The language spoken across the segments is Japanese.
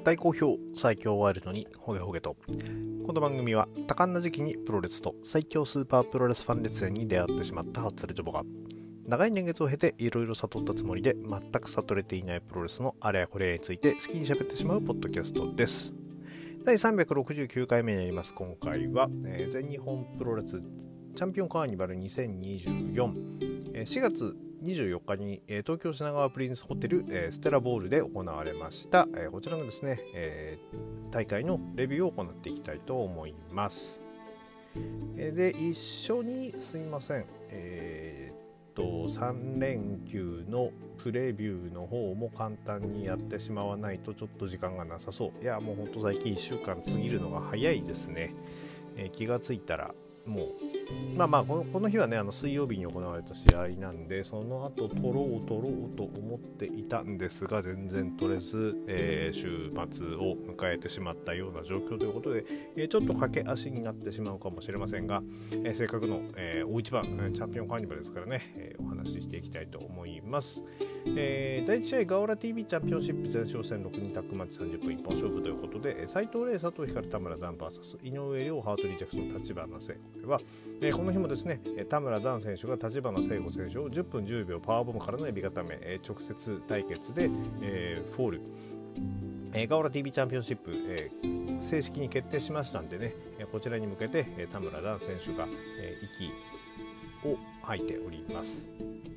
大好評最強ワイルドにホゲホゲと。この番組は多感な時期にプロレスと最強スーパープロレスファン列伝に出会ってしまったハッツァルジョボが長い年月を経ていろいろ悟ったつもりで全く悟れていないプロレスのあれやこれやについて好きに喋ってしまうポッドキャストです。第369回目になります。今回は、全日本プロレスチャンピオンカーニバル2024、4月24日に東京品川プリンスホテルステラボールで行われました。こちらのですね、大会のレビューを行っていきたいと思います。で、一緒にすいません、3連休のプレビューの方も簡単にやってしまわないとちょっと時間がなさそう。いや、もうほんと最近1週間過ぎるのが早いですね。気がついたらもうこの日はね、水曜日に行われた試合なんで、その後取ろうと思っていたんですが、全然取れず、週末を迎えてしまったような状況ということで、ちょっと駆け足になってしまうかもしれませんが、せっかくの、大一番チャンピオンカーニバルですからね、お話ししていきたいと思います。第1試合ガオラ TV チャンピオンシップ前哨戦6人タッグマッチ30分一本勝負ということで、斉藤麗、佐藤光、田村ダン VS 井上涼、ハートリージャクソン、立花聖子では、この日もですね、田村ダン選手が立花聖子選手を10分10秒パワーボムからのエビ固め、直接対決で、フォール、ガオラ TV チャンピオンシップ、正式に決定しましたんでね、こちらに向けて、田村ダン選手が、息を吐いております。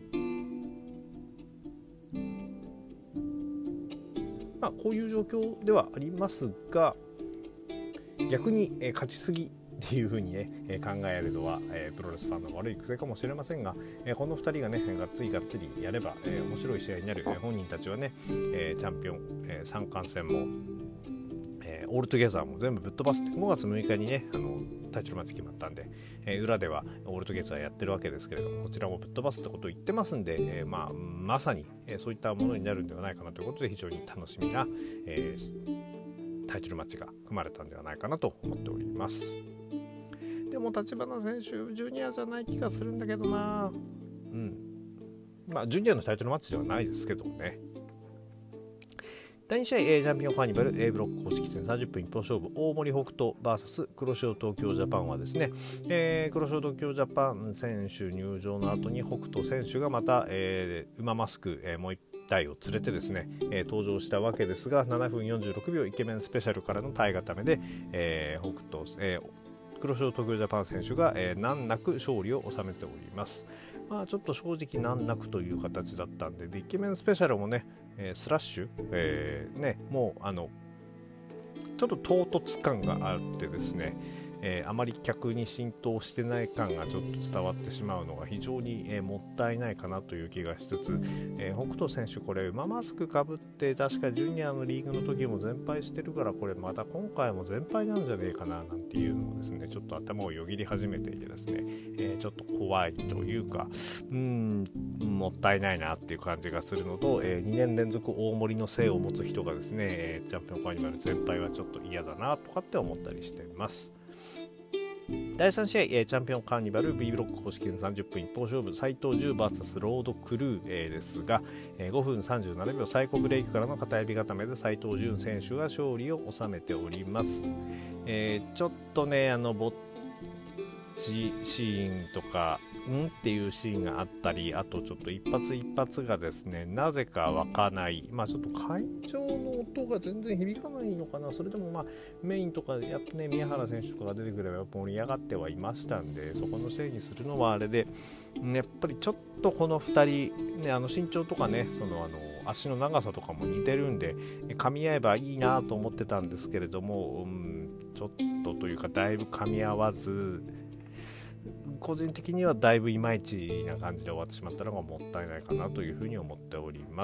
こういう状況ではありますが、逆に、勝ちすぎっていう風にね、考えるのは、プロレスファンの悪い癖かもしれませんが、この2人がねがっつりやれば、面白い試合になる。本人たちはね、チャンピオン、三冠戦も、オールトゥゲザーも全部ぶっ飛ばすって5月6日にねタイトルマッチ決まったんで、裏ではオールトゥゲザーやってるわけですけれども、こちらもぶっ飛ばすってことを言ってますんで、まさに、そういったものになるんではないかなということで、非常に楽しみな、タイトルマッチが組まれたんではないかなと思っております。でも立花選手ジュニアじゃない気がするんだけどな。ジュニアのタイトルマッチではないですけどもね。第2試合、チャンピオンカーニバル A ブロック公式戦30分一本勝負、大森北斗 VS 黒潮東京ジャパンはですね、黒潮東京ジャパン選手入場の後に北斗選手がまた、馬マスク、もう一台を連れてですね、登場したわけですが、7分46秒イケメンスペシャルからの体固めで、北斗、黒潮東京ジャパン選手が、難なく勝利を収めております。ちょっと正直難なくという形だったんで、イケメンスペシャルもね、スラッシュ、もうちょっと唐突感があってですね、あまり客に浸透してない感がちょっと伝わってしまうのが非常に、もったいないかなという気がしつつ、北斗選手これ馬マスクかぶって確かジュニアのリーグの時も全敗してるから、これまた今回も全敗なんじゃねえかななんていうのをですね、ちょっと頭をよぎり始めていてですね、ちょっと怖いというか、もったいないなっていう感じがするのと、2年連続大盛りの姓を持つ人がですね、チャンピオンカーニバル全敗はちょっと嫌だなとかって思ったりしています。第3試合、チャンピオンカーニバル B ブロック公式戦30分一本勝負、斉藤10 VS ロードクルー、ですが、5分37秒サイコブレイクからの片指固めで斉藤潤選手が勝利を収めております。ちょっとねぼっちシーンとかっていうシーンがあったり、あとちょっと一発一発がですねなぜか湧かない、ちょっと会場の音が全然響かないのかな。それでもメインとかやっぱね宮原選手とかが出てくれば盛り上がってはいましたんで、そこのせいにするのはあれで、やっぱりちょっとこの2人ね、身長とかね、足の長さとかも似てるんで噛み合えばいいなと思ってたんですけれども、ちょっとというかだいぶ噛み合わず、個人的にはだいぶいまいちな感じで終わってしまったのがもったいないかなというふうに思っております。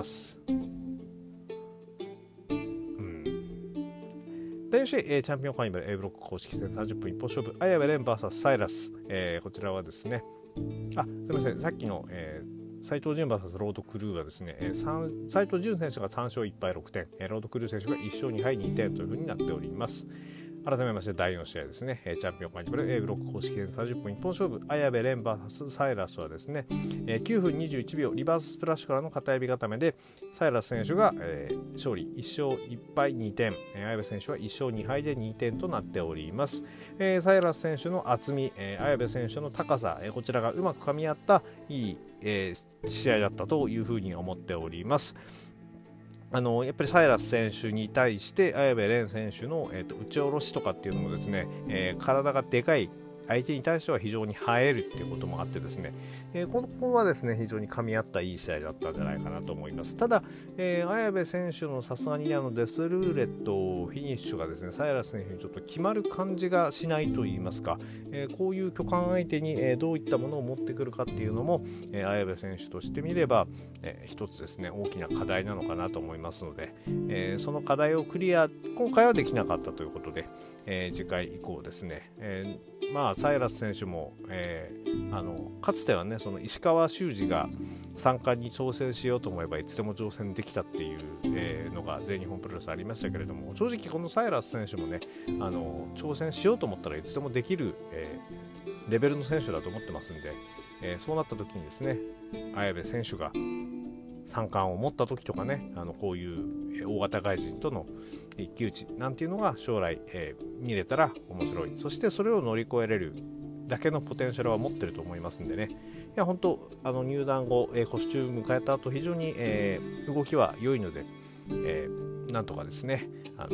第4試合、チャンピオンカーニバル A ブロック公式戦30分一本勝負、綾部蓮 VS サイラス、こちらはですね、すみません、さっきの、斉藤潤 VS ロードクルーはですね、斉藤潤選手が3勝1敗6点、ロードクルー選手が1勝2敗2点というふうになっております。 改めまして第4試合ですね、チャンピオンカーニバル A ブロック公式戦30分一本勝負、綾部蓮 VS サイラスはですね、9分21秒リバーススプラッシュからの片指固めでサイラス選手が、勝利、1勝1敗2点、綾部選手は1勝2敗で2点となっております。サイラス選手の厚み、綾部選手の高さ、こちらがうまく噛み合ったいい、試合だったというふうに思っております。やっぱりサイラス選手に対して綾部蓮選手の、打ち下ろしとかっていうのもですね、体がでかい相手に対しては非常に映えるっていうこともあってですね、ここはですね非常に噛み合ったいい試合だったんじゃないかなと思います。ただ、綾部選手のさすがにデスルーレットフィニッシュがですねサイラス選手にちょっと決まる感じがしないといいますか、こういう巨漢相手に、どういったものを持ってくるかっていうのも、綾部選手としてみれば、一つですね大きな課題なのかなと思いますので、その課題をクリア今回はできなかったということで、次回以降ですね、サイラス選手も、かつてはねその石川修司が三冠に挑戦しようと思えばいつでも挑戦できたっていう、のが全日本プロレスありましたけれども、正直このサイラス選手もね挑戦しようと思ったらいつでもできる、レベルの選手だと思ってますんで、そうなった時にですね綾部選手が三冠を持った時とかねこういう大型外人との一騎打ちなんていうのが将来、見れたら面白い、そしてそれを乗り越えれるだけのポテンシャルは持ってると思いますんでね、いや本当入団後、コスチューム迎えた後非常に、動きは良いので、なんとかですね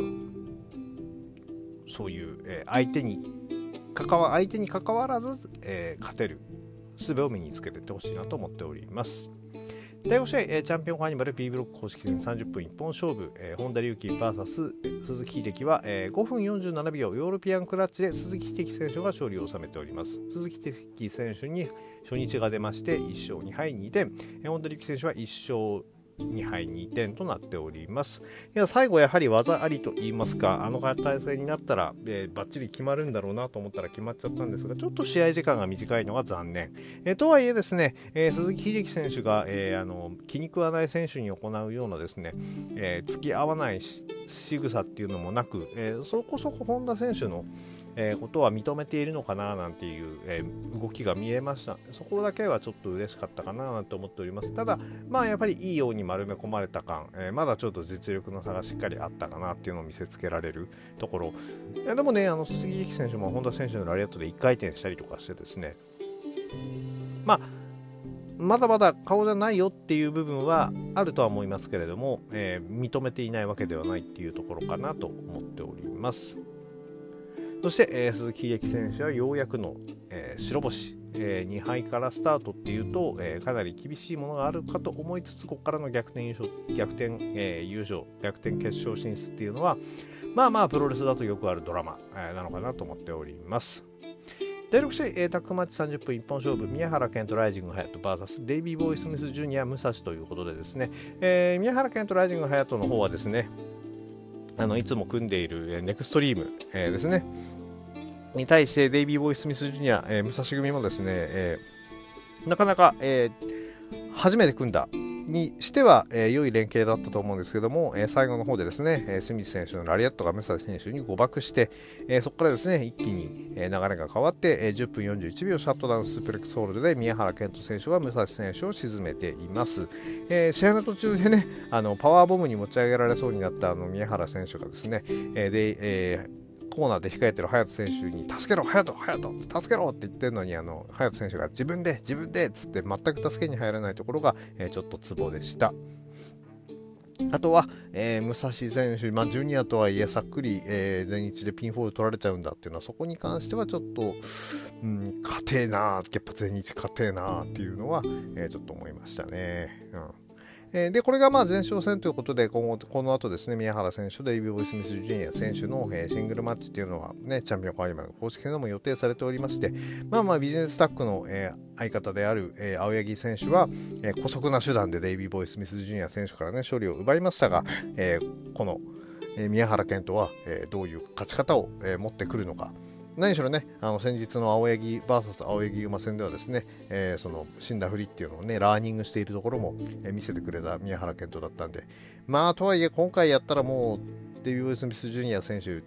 そういう、相手に関わらず、勝てる術を身につけていってほしいなと思っております。第5試合、チャンピオンカーニバル B ブロック公式戦30分一本勝負、本田隆起 VS 鈴木秀樹は、5分47秒ヨーロピアンクラッチで鈴木秀樹選手が勝利を収めております。鈴木秀樹選手に初日が出まして1勝2敗2点、本田隆起選手は1勝2敗2点となっております。いや最後やはり技ありと言いますか体勢になったら、バッチリ決まるんだろうなと思ったら決まっちゃったんですが、ちょっと試合時間が短いのが残念、とはいえですね、鈴木秀樹選手が、気に食わない選手に行うようなですね、付き合わない仕草っていうのもなく、そこそこ本田選手のことは認めているのかななんていう、動きが見えました。そこだけはちょっと嬉しかったかななんて思っております。ただやっぱりいいように丸め込まれた感、まだちょっと実力の差がしっかりあったかなっていうのを見せつけられるところ、いやでもね鈴木選手も本田選手のラリアットで1回転したりとかしてですね、まだまだ顔じゃないよっていう部分はあるとは思いますけれども、認めていないわけではないっていうところかなと思っております。そして、鈴木秀樹選手はようやくの、白星、2敗からスタートっていうと、かなり厳しいものがあるかと思いつつ、ここからの逆転、逆転決勝進出っていうのはプロレスだとよくあるドラマ、なのかなと思っております。第6試合、タッグマッチ30分一本勝負、宮原健人ライジング隼人 VS デイビー・ボーイ・スミス・ジュニア武蔵ということでですね、宮原健人ライジング隼人の方はですねいつも組んでいるネクストリーム、ですねに対してデイビー・ボーイ・スミス・ジュニア、武蔵組もですね、なかなか、初めて組んだにしては、良い連携だったと思うんですけども、最後の方でですね、スミス選手のラリアットが武蔵選手に誤爆して、そこからですね一気に、流れが変わって、10分41秒シャットダウンスープレックスホールドで宮原健人選手は武蔵選手を沈めています。試合の途中でねパワーボムに持ち上げられそうになった宮原選手がですね、コーナーで控えてる隼人選手に助けろ隼人助けろって言ってるのに隼人選手が自分でっつって全く助けに入らないところが、ちょっとツボでした。あとは、武蔵選手、ジュニアとはいえさっくり、全日でピンフォール取られちゃうんだっていうのはそこに関してはちょっと、勝てえなやっぱ全日勝てえなっていうのは、ちょっと思いましたね。でこれが前哨戦ということでこの後ですね宮原選手とデイビー・ボイスミス・ジュニア選手の、シングルマッチっていうのはねチャンピオンカーニバルの公式戦でも予定されておりまして、ビジネスタッグの、相方である、青柳選手は、姑息な手段でデイビー・ボイスミス・ジュニア選手からね勝利を奪いましたが、この、宮原健人は、どういう勝ち方を、持ってくるのか。何しろね先日の青柳 VS 青柳馬戦ではですね、その死んだふりっていうのをねラーニングしているところも、見せてくれた宮原健人だったんでとはいえ今回やったらもうデビュー・スミス・ジュニア選手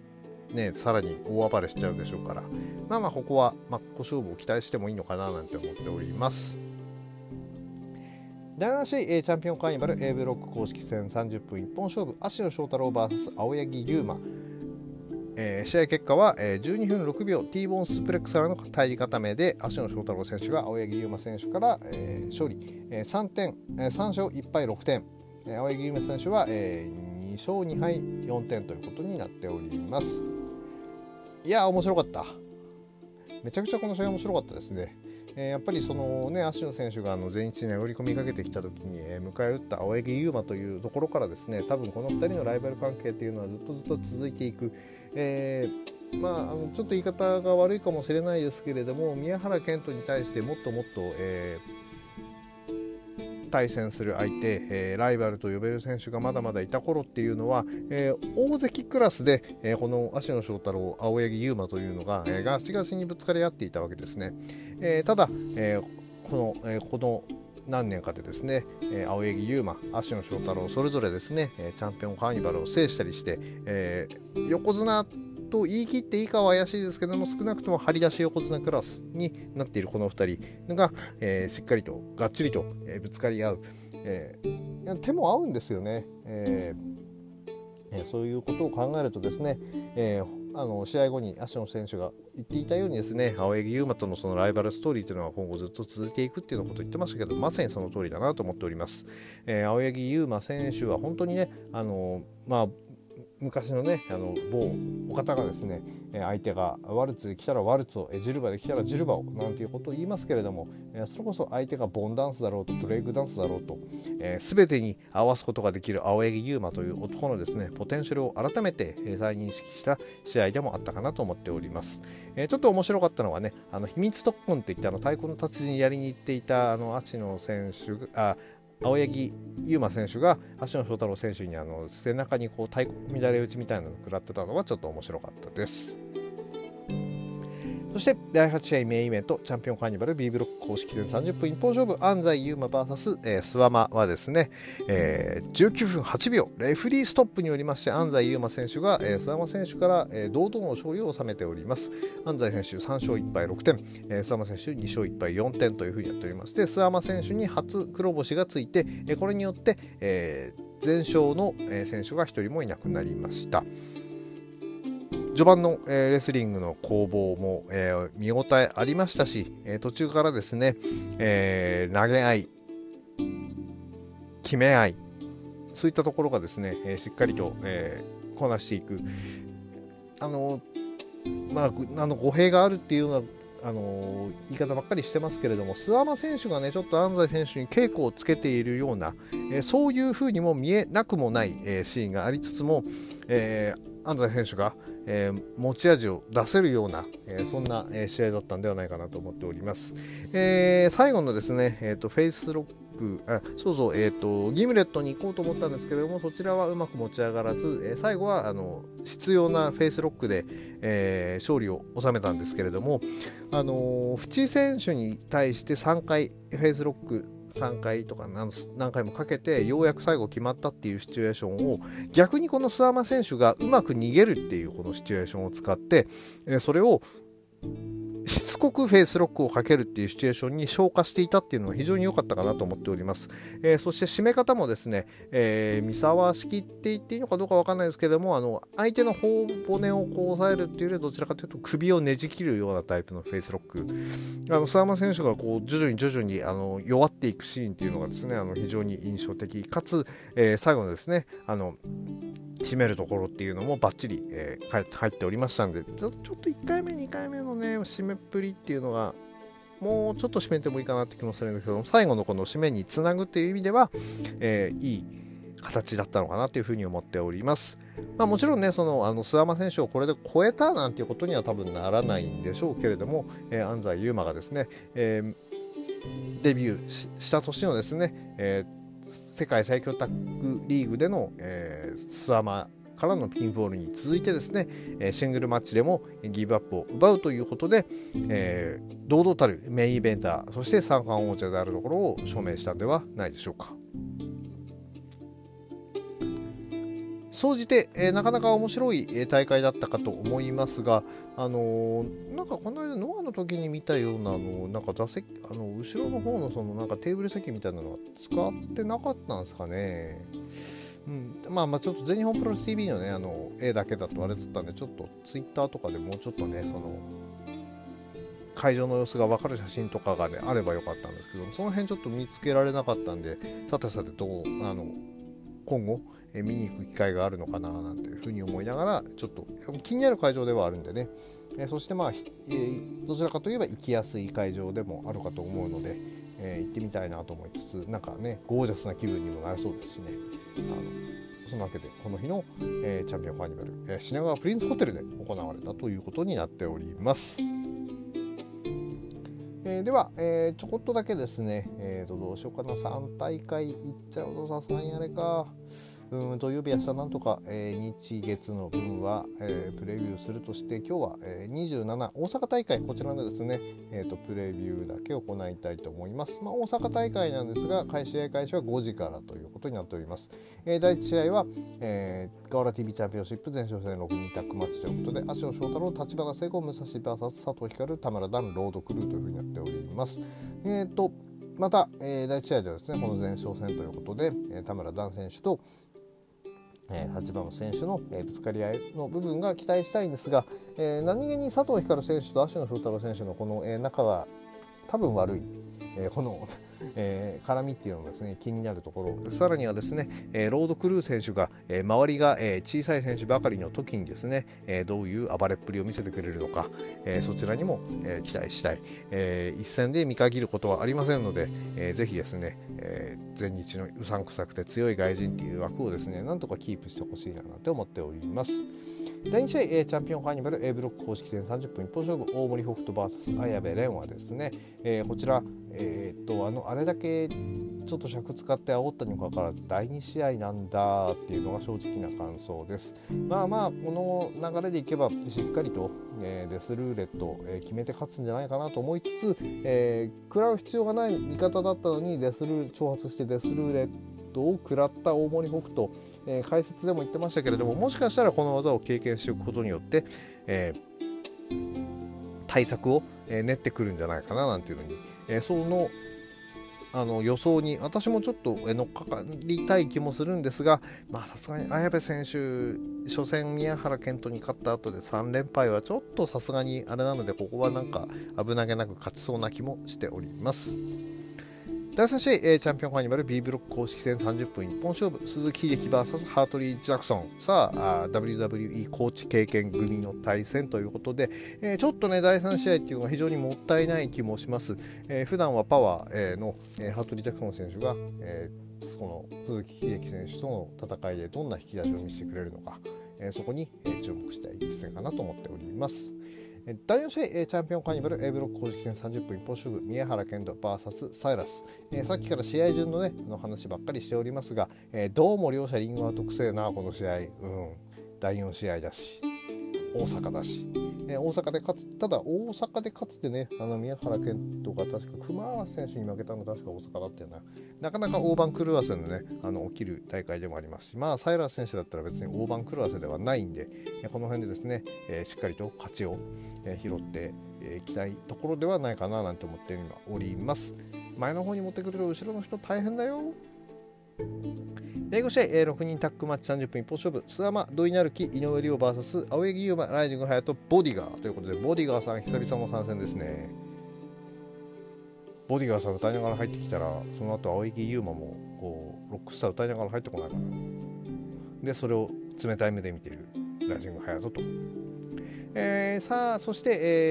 ね、さらに大暴れしちゃうでしょうから、ここは真っ向勝負を期待してもいいのかななんて思っております。第7試合、チャンピオンカーニバル A ブロック公式戦30分一本勝負、芦野翔太郎 VS 青柳優馬。試合結果は、12分6秒 T ボーンスプレックスからの体力固めで芦野翔太郎選手が青柳優馬選手から、勝利、3勝1敗6点、青柳優馬選手は、2勝2敗4点ということになっております。いや面白かった。めちゃくちゃこの試合面白かったですね。やっぱりそのね、芦野選手が全日に殴り込みかけてきた時に、迎え撃った青柳優馬というところからですね、多分この2人のライバル関係というのはずっと続いていく。ちょっと言い方が悪いかもしれないですけれども、宮原健人に対してもっと、対戦する相手、ライバルと呼べる選手がまだまだいた頃っていうのは、大関クラスで、この芦野翔太郎、青柳優馬というのが、ガチガチにぶつかり合っていたわけですね。ただ、この何年かでですね、青柳優馬、芦野翔太郎それぞれですね、チャンピオンカーニバルを制したりして、横綱と言い切っていいかは怪しいですけども、少なくとも張り出し横綱クラスになっているこの2人が、しっかりとがっちりと、ぶつかり合う、手も合うんですよね。そういうことを考えるとですね、試合後に芦野選手が言っていたようにですね、青柳優馬とのそのライバルストーリーというのは今後ずっと続いていくっていうようなことを言ってましたけど、まさにその通りだなと思っております。青柳優馬選手は本当にね、昔のね、某お方がですね、相手がワルツで来たらワルツを、ジルバで来たらジルバをなんていうことを言いますけれども、それこそ相手がボンダンスだろうとブレイクダンスだろうと、全てに合わすことができる青柳優馬という男のですねポテンシャルを改めて、再認識した試合でもあったかなと思っております。ちょっと面白かったのはね、秘密特訓っていって太鼓の達人やりに行っていた芦野選手が青柳優馬選手が芦野翔太郎選手に背中にこう太鼓乱れ打ちみたいなのを食らってたのはちょっと面白かったです。そして第8試合メインイベントチャンピオンカーニバル B ブロック公式戦30分一本勝負安西優馬 VS、諏訪間はですね、19分8秒レフリーストップによりまして安西優馬選手が、諏訪間選手から、堂々の勝利を収めております。安西選手3勝1敗6点、諏訪間選手2勝1敗4点というふうにやっておりまして、諏訪間選手に初黒星がついて、これによって、全勝の選手が1人もいなくなりました。序盤のレスリングの攻防も見応えありましたし、途中からですね、投げ合い、決め合い、そういったところがですね、しっかりとこなしていく、語弊があるっていうような言い方ばっかりしてますけれども、諏訪間選手がねちょっと安西選手に稽古をつけているような、そういうふうにも見えなくもない、シーンがありつつも、安西選手が持ち味を出せるような、そんな試合だったんではないかなと思っております。最後のですね、フェイスロック、ギムレットに行こうと思ったんですけれども、そちらはうまく持ち上がらず、最後は必要なフェイスロックで、勝利を収めたんですけれども、淵選手に対して3回フェイスロック3回とか何回もかけてようやく最後決まったっていうシチュエーションを、逆にこの諏訪間選手がうまく逃げるっていうこのシチュエーションを使って、それをしつこくフェイスロックをかけるっていうシチュエーションに消化していたっていうのは非常に良かったかなと思っております。そして締め方もですね、三沢式って言っていいのかどうか分かんないですけども、相手の頬骨をこう押さえるっていうよりはどちらかというと首をねじ切るようなタイプのフェイスロック、諏訪間選手がこう徐々に弱っていくシーンっていうのがですね、非常に印象的かつ、最後のですね締めるところっていうのもバッチリ、入っておりましたんで、ちょっと1回目2回目のね締めっぷりっていうのがもうちょっと締めてもいいかなって気もするんですけども、最後のこの締めにつなぐっていう意味では、いい形だったのかなというふうに思っております。もちろんね、諏訪間選手をこれで超えたなんていうことには多分ならないんでしょうけれども、安西優真がですね、デビューした年のですね、世界最強タッグリーグでの、諏訪間からのピンフォールに続いてですね、シングルマッチでもギブアップを奪うということで、堂々たるメインイベンター、そして三冠王者であるところを証明したのではないでしょうか。 総じて、なかなか面白い大会だったかと思いますが、なんかこの間ノアの時に見たようななんか座席後ろの方のそのなんかテーブル席みたいなのは使ってなかったんですかね。まあちょっと全日本プロレス TV のね絵だけだとあれだったんで、ちょっとツイッターとかでもうちょっとねその会場の様子が分かる写真とかが、ね、あればよかったんですけど、その辺ちょっと見つけられなかったんで、さて今後見に行く機会があるのかななんていうふうに思いながら、ちょっと気になる会場ではあるんでね、そしてどちらかといえば行きやすい会場でもあるかと思うので、行ってみたいなと思いつつ、なんかねゴージャスな気分にもなりそうですしね。そのわけでこの日の、チャンピオンカーニバル、品川プリンスホテルで行われたということになっております。では、ちょこっとだけですね、どうしようかな、3大会行っちゃうとさすがにあれか。土曜日明日なんとか、日月の分は、プレビューするとして、今日は、27大阪大会、こちらのですね、プレビューだけ行いたいと思います。大阪大会なんですが、試合開始は5時からということになっております。第1試合は、ガオラ TV チャンピオンシップ前哨戦6人タッグマッチということで、足尾翔太郎、立花聖子、武蔵 VS 佐藤光、田村段、ロードクルーというふうになっております。また、第1試合ではですね、この前哨戦ということで、田村段選手と立花選手の、ぶつかり合いの部分が期待したいんですが、何気に佐藤光選手と芦野翔太郎選手のこの、仲が多分悪い、この絡みっていうのがですね気になるところ。さらにはですね、ロードクルー選手が、周りが、小さい選手ばかりの時にですね、どういう暴れっぷりを見せてくれるのか、そちらにも、期待したい。一戦で見限ることはありませんので、ぜひですね、全日のうさんくさくて強い外人っていう枠をですねなんとかキープしてほしいなと思っております。第2試合、チャンピオンカーニバル A ブロック公式戦30分一本勝負、大森北斗 VS 綾部蓮はですね、こちら、あれだけちょっと尺使って煽ったにもかかわらず第2試合なんだっていうのが正直な感想です。この流れでいけばしっかりと、デスルーレット、決めて勝つんじゃないかなと思いつつ、食らう必要がない味方だったのに挑発してデスルーレットを食らった大森北斗、解説でも言ってましたけれども、もしかしたらこの技を経験しておくことによって、対策を練ってくるんじゃないかななんていうのに、その予想に私もちょっと乗っかかりたい気もするんですが、さすがに綾部選手初戦宮原健人に勝った後で3連敗はちょっとさすがにあれなので、ここはなんか危なげなく勝ちそうな気もしております。第3試合、チャンピオンカーニバル B ブロック公式戦30分一本勝負、鈴木秀樹 VS ハートリー・ジャクソン。さあ WWE コーチ経験組の対戦ということで、ちょっとね第3試合っていうのは非常にもったいない気もします。普段はパワー、の、ハートリー・ジャクソン選手が、その鈴木秀樹選手との戦いでどんな引き出しを見せてくれるのか、そこに、注目したい一戦かなと思っております。第4試合、チャンピオンカーニバル A ブロック公式戦30分一本勝負、宮原健人 VS サイラス。さっきから試合順のね話ばっかりしておりますが、どうも両者リングアウトくせえなこの試合。第4試合だし大阪だし、大阪で勝つ。ただ大阪で勝つってね、宮原健人が確か熊原選手に負けたの確か大阪だったよな。なかなか大番狂わせのね起きる大会でもありますし、サイラス選手だったら別に大番狂わせではないんで、この辺でですね、しっかりと勝ちを、拾っていきたいところではないかななんて思って今おります。前の方に持ってくると後ろの人大変だよ。第5試合、6人タッグマッチ30分一本勝負、諏訪間土井成樹井上涼 VS 青柳優馬ライジング隼人ボディガーということで、ボディガーさん久々の参戦ですね。ボディガーさん歌いながら入ってきたら、その後青柳優馬もこうロックスター歌いながら入ってこないかな。でそれを冷たい目で見ているライジング隼人と、さあそして、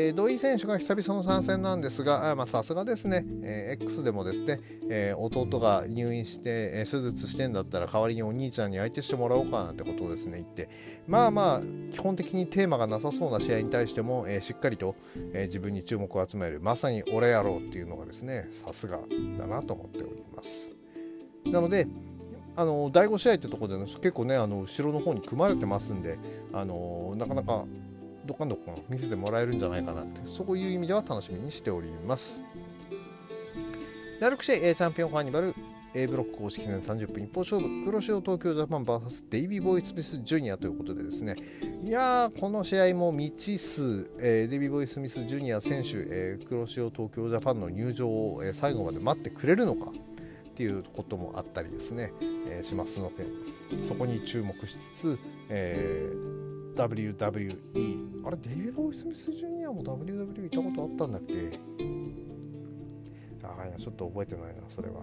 土井選手が久々の参戦なんですが、さすがですね、X でもですね、弟が入院して、手術してんだったら代わりにお兄ちゃんに相手してもらおうかなんてことをですね言って、基本的にテーマがなさそうな試合に対しても、しっかりと、自分に注目を集める、まさに俺やろうっていうのがですねさすがだなと思っております。なので第5試合ってところで、ね、結構ね後ろの方に組まれてますんで、なかなかどっかん見せてもらえるんじゃないかなって、そういう意味では楽しみにしております。第6試合、チャンピオンカーニバル A ブロック公式戦30分一本勝負、黒潮東京ジャパン VS デイビー・ボーイ・スミス・ジュニアということでですね、いやーこの試合も未知数、デイビー・ボーイ・スミス・ジュニア選手、黒潮東京ジャパンの入場を、最後まで待ってくれるのかっていうこともあったりですね、しますので、そこに注目しつつ、WWE あれデイビー・ボーイ・スミス・ジュニアも WWE 行ったことあったんだっけ。ちょっと覚えてないなそれは、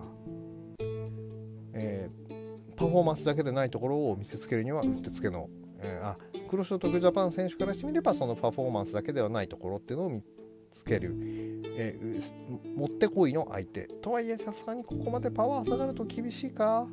パフォーマンスだけでないところを見せつけるにはうってつけの、黒潮東京ジャパン選手からしてみればそのパフォーマンスだけではないところっていうのを見つける、もってこいの相手とはいえ、さすがにここまでパワー下がると厳しいか。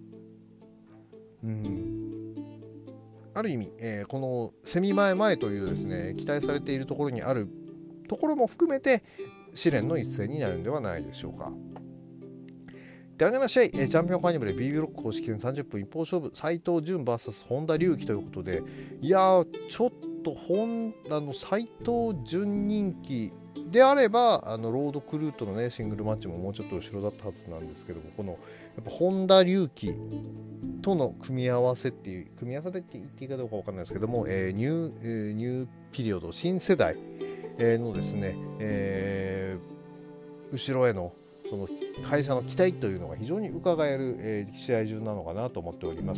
ある意味、このセミ前というですね期待されているところにあるところも含めて試練の一戦になるんではないでしょうか。第7試合、チャンピオンカーニバル B ブロック公式戦30分一本勝負、斉藤潤 VS 本田隆起ということで、いやーちょっと本田の斉藤潤人気であればロードクルートのねシングルマッチももうちょっと後ろだったはずなんですけども、このやっぱ本田隆起との組み合わせっていう組み合わせでって言っていいかどうか分かんないですけども、ニューピリオド新世代のですね、後ろへのその会社の期待というのが非常に伺える、試合中なのかなと思っております。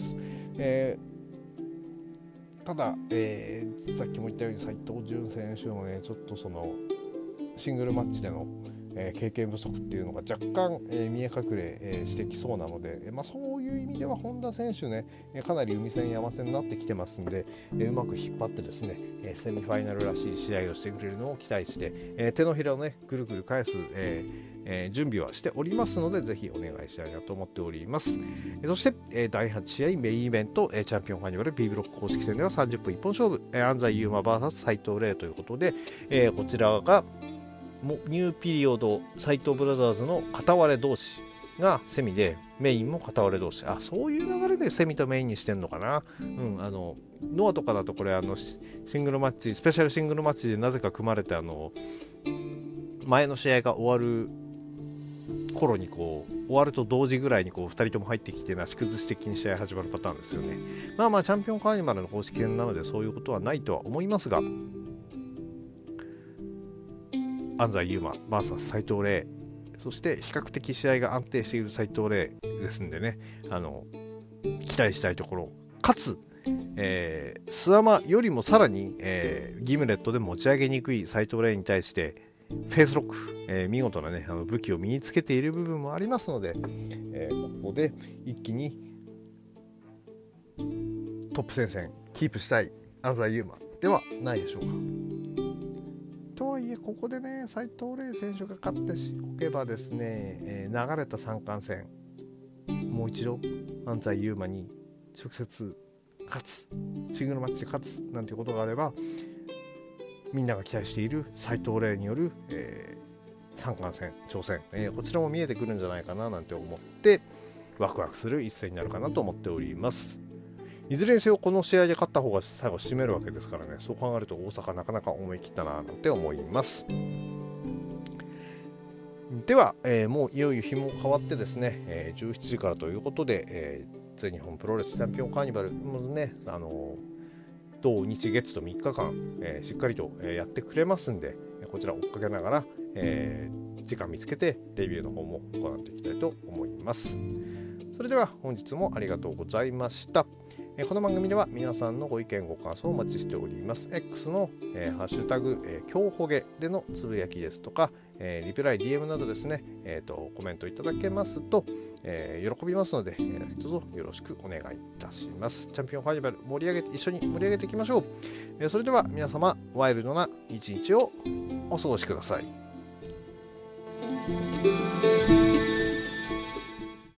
ただ、さっきも言ったように斉藤潤選手のねちょっとそのシングルマッチでの、経験不足っていうのが若干、見え隠れ、してきそうなので、そういう意味では本田選手ねかなり海戦山戦になってきてますんで、うまく引っ張ってですね、セミファイナルらしい試合をしてくれるのを期待して、手のひらをねぐるぐる返す、準備はしておりますので、ぜひお願いしたいなと思っております。そして、第8試合メインイベント、チャンピオンカーニバル B ブロック公式戦では30分一本勝負、安西優真 VS 斉藤麗ということで、こちらがニューピリオド斉藤ブラザーズの片割れ同士がセミで、メインも片割れ同士、そういう流れでセミとメインにしてんのかな。ノアとかだとこれシングルマッチ、スペシャルシングルマッチでなぜか組まれて前の試合が終わる頃に終わると同時ぐらいに2人とも入ってきてなし崩し的に試合始まるパターンですよね。チャンピオンカーニバルの公式戦なのでそういうことはないとは思いますが、安西優真 VS 斉藤麗、そして比較的試合が安定している斉藤麗ですんでね、期待したいところ、かつ、スアマよりもさらに、ギムレットで持ち上げにくい斉藤麗に対してフェイスロック、見事なね武器を身につけている部分もありますので、ここで一気にトップ戦線キープしたい安西優真ではないでしょうか。とはいえここでね斉藤麗選手が勝っておけばですね、流れた三冠戦もう一度安西優真に直接勝つ、シングルマッチで勝つなんていうことがあれば、みんなが期待している斉藤麗による、三冠戦挑戦、こちらも見えてくるんじゃないかななんて思ってワクワクする一戦になるかなと思っております。いずれにせよこの試合で勝った方が最後締めるわけですからね、そう考えると大阪なかなか思い切ったななんて思います。では、もういよいよ日も変わってですね、17時からということで、全日本プロレスチャンピオンカーニバルもね土日月と3日間、しっかりと、やってくれますんで、こちら追っかけながら、時間見つけてレビューの方も行っていきたいと思います。それでは本日もありがとうございました。この番組では皆さんのご意見ご感想をお待ちしております。 X の、ハッシュタグ、今日ほげでのつぶやきですとか、リプライ DM などですね、コメントいただけますと、喜びますので、どうぞよろしくお願いいたします。チャンピオンカーニバル一緒に盛り上げていきましょう。それでは皆様ワイルドな一日をお過ごしください。